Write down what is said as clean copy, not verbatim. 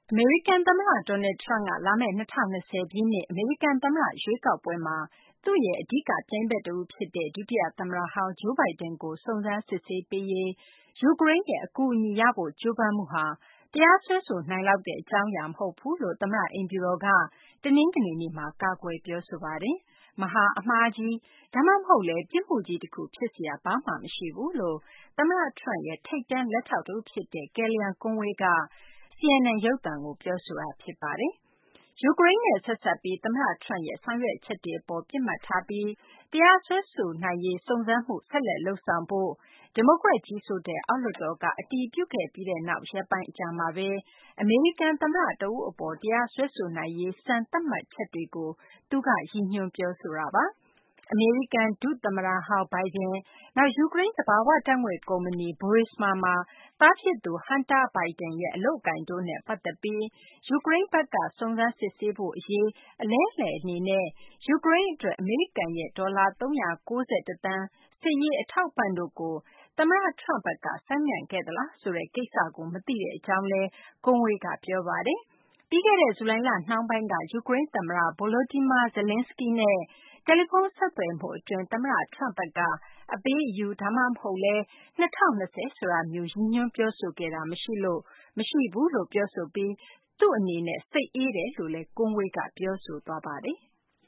အမေရိကန်သမ္မတ Donald Trump က လာမယ့် ၂၀၂၀ ပြည့်နှစ် အမေရိကန်သမ္မတ ရွေးကောက်ပွဲမှာ သူ့ရဲ့ အဓိကပြိုင်ဘက်တဦးဖြစ်တဲ့ ဒုတိယသမ္မတဟောင်း Joe Biden ကို စုံစမ်းစစ်ဆေးပေးရေး ယူကရိန်းရဲ့ အကူအညီရဖို့ ကြိုးပမ်းမှုဟာ တရားစွဲဆိုနိုင်လောက်တဲ့ အကြောင်းအရာ မဟုတ်ဘူးလို့ သမ္မတအိမ်ဖြူတော်က တနင်္ဂနွေနေ့မှာ ကာကွယ်ပြောဆိုပါတယ်။ မဟာအမှားကြီး ဒါမှမဟုတ်လည်း ပြစ်မှုကြီးတခု ဖြစ်စရာ ဘာမှမရှိဘူးလို့ သမ္မတ Trump ရဲ့ ထိပ်တန်းလက်ထောက်တဦးဖြစ်တဲ့ Kellyanne Conway က CNN ရုပ်သံကို ပြောဆိုတာ ဖြစ်ပါတယ်။ ယူကရိန်းနဲ့ ဆက်စပ်ပြီး သမ္မတ Trump ရဲ့ ဆောင်ရွက်ချက်တွေအပေါ် ပစ်မှတ်ထားပြီး တရားစွဲဆိုနိုင်ရေး စုံစမ်းမှု ဆက်လက်လုပ်ဆောင်ဖို့ ဒီမိုကရက်ကြီးစိုးတဲ့ အောက်လွှတ်တော်က အတည်ပြုခဲ့ပြီးနောက် ရက်ပိုင်းအကြာမှာပဲ အမေရိကန်သမ္မတ တဦးအပေါ် တရားစွဲဆိုနိုင်ရေး စံသတ်မှတ်ချက်တွေကို သူက ရည်ညွှန်းပြောဆိုတာပါ။ အမေရိကန် ဒုသမ္မတဟောင်း Biden ၊ နောက် ယူကရိန်း သဘာဝဓာတ်ငွေ့ကုမ္ပဏီ Burisma မှာ သားဖြစ်သူ Hunter Biden ရဲ့ အလုပ်အကိုင်တို့နဲ့ ပတ်သက်ပြီး ယူကရိန်းဘက်က စုံစမ်းစစ်ဆေးဖို့အရေး အလဲအလှယ်အနေနဲ့ ယူကရိန်းအတွက် အမေရိကန်ရဲ့ ဒေါ်လာ ၃၉၁ သန်း စစ်ရေးအထောက်အပံ့တို့ကို သမ္မတ Trump ဘက်က ဆိုင်းငံ့ခဲ့သလားဆိုတဲ့ ကိစ္စကို မသိကြောင်းလည်း Conway က ပြောပါတယ်။ ပြီးခဲ့တဲ့ ဇူလိုင်လနှောင်းပိုင်းက ယူကရိန်းသမ္မတ Volodymyr Zelenskyy နဲ့ တယ်လီဖုန်းဆက်သွယ်မှုအတွင်း သမ္မတ Trump ဘက်က အပေးအယူ ဒါမှမဟုတ်လည်း ၂၀၂၀ ဆိုတာမျိုး ရည်ညွှန်းပြောဆိုခဲ့တာ မရှိဘူးလို့ ပြောဆိုပြီး သူ့အနေနဲ့ စိတ်အေးတယ်လို့လည်း Conway က ပြောဆိုသွားပါတယ်။